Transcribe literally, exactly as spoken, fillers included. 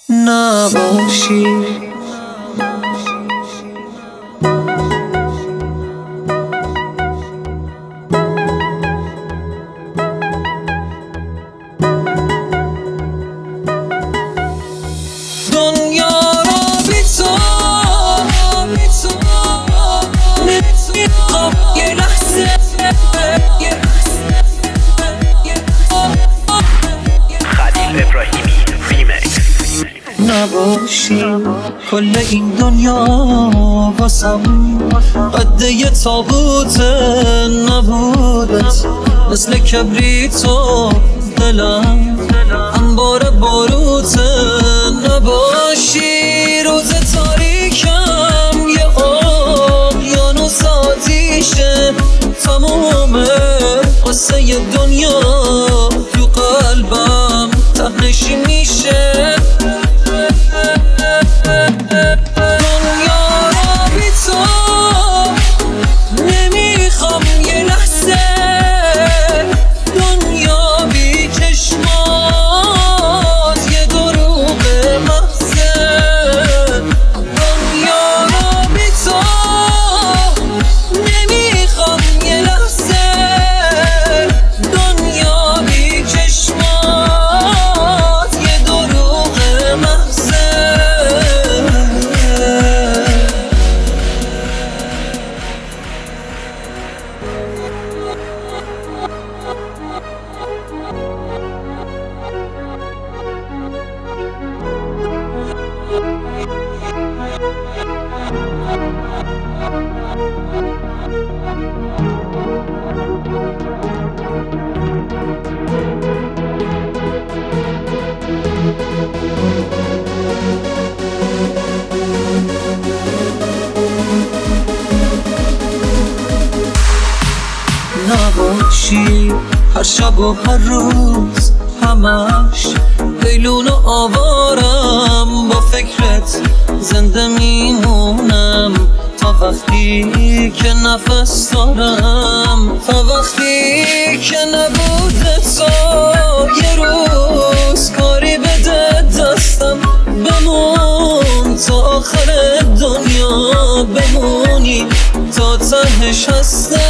نباشی. دنیا را بی تو نمیخوام یه لحظه خلیل ابراهیمی ریمیکس. نباشی. کل این دنیا واسم قده یه تابوت نبودت، مثل کبریتو دلم انبار باروت. نباشی. روز تاریکم یه اقیانوس آتیشه، تمومه قصه دنیا تو قلبم تهنشی میشه. دنیا را بی تو نمیخوام یه لحظه، دنیا بی چشمات یه دروغ محضه. دنیا را بی تو نمیخوام یه لحظه، دنیا بی چشمات یه دروغ محضه. نباشی. هر شب و هر روز همش قیلون و آوارم، با فکرت زنده میمونم تا وقتی که نفس دارم، تا وقتی که نبوده تو یه روز کاری بده دستم. بمون تا آخر دنیا، بمونی تا تهش هستم.